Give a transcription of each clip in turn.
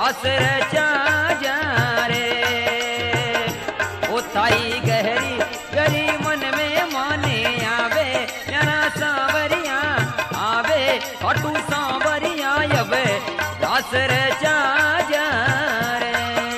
रास रचा जा रे। ओ थारी गहरी गरी मन में माने आवे प्यारा सांवरिया आवे खाटू सांवरिया अब रास रचा जा रे।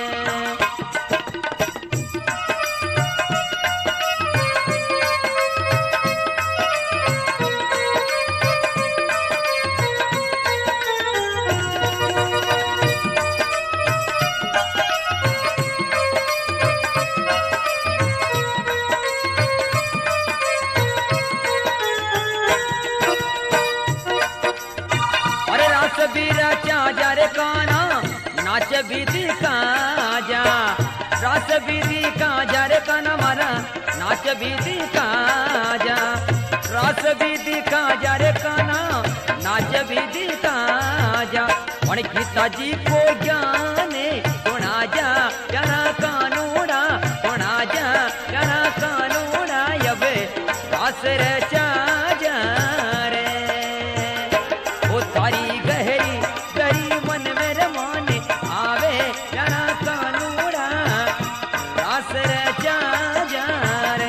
रे काना नाच बीदी काजा रस बीदी काजा रे काना मारा नाच बीदी काजा रस बीदी काजा रे काना नाच बीदी काजा पण गीता जी को ज्ञाने सुना जा प्यारा कानूड़ा सुना जा प्यारा कानूड़ा अब रस रचा जा रे। ओ तारी गहरी गरी मन में रमाने आवे प्यारा कानूड़ा रास रचा जा रे।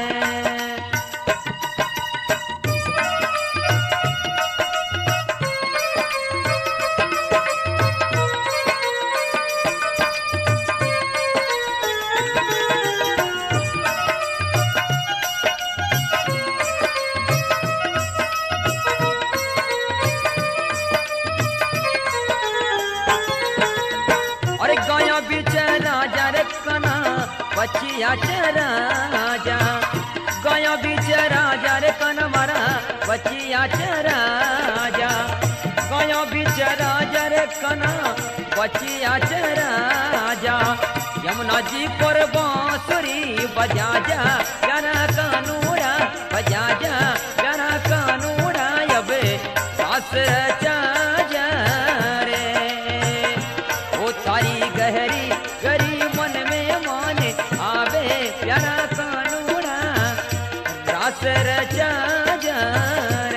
बचिया चरा जा गया बिचरा जा रे कन मारा बचिया चरा जा गया बिचरा जा रे कना बचिया चरा जा यमुना जी पर बांसुरी बजा जा प्यारा कानूड़ा बजा जा प्यारा कानूड़ा अब सास रचा जा रे। ओ थारी गहरी गरी मन में माने आवे प्यारा कानूड़ा रास रचा जा रे।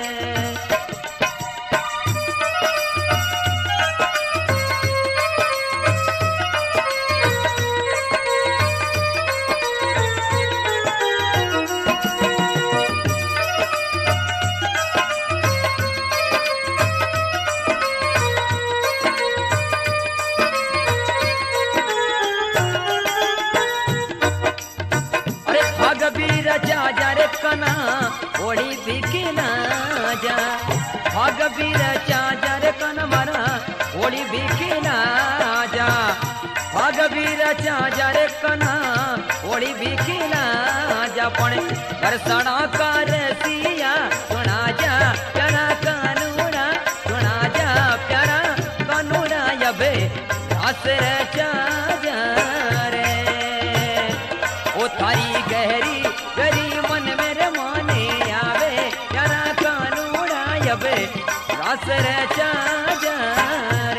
जा रे कना ओड़ी बिकिना जा भाग बीर जा रे कना मारा ओड़ी बिकिना जा भाग बीर जा रे कना ओड़ी बिकिना जा पण बरसना कर सिया सुना जा प्यारा कानूड़ा सुना जा प्यारा कानूड़ा अब रास रचा जा रे। ओ थारी गहरी गरी मन में रमाने आवे प्यारा कानूड़ा अब रास रचा जा रे।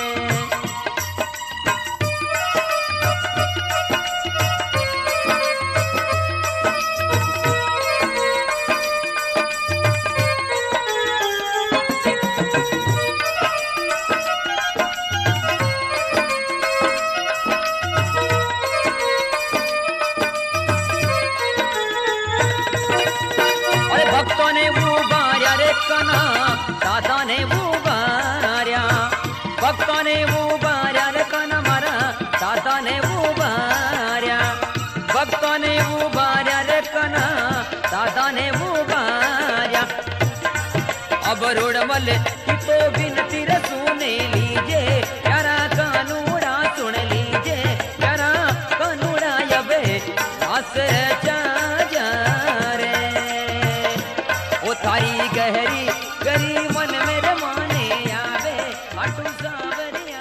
कना दादा ने वो बार्या भक्ता ने वो बार्या रे कना मारा दादा ने वो बार्या भक्ता ने वो बार्या रे कना दादा ने वो बार्या। अब रोड़मल की तो बिनती रे सुने लीजे प्यारा कानूड़ा सुन लीजे प्यारा कानूड़ा अब रास रचा जा रे। ओ थारी गहरी गरी मन में रमाने आवे खाटू सांवरिया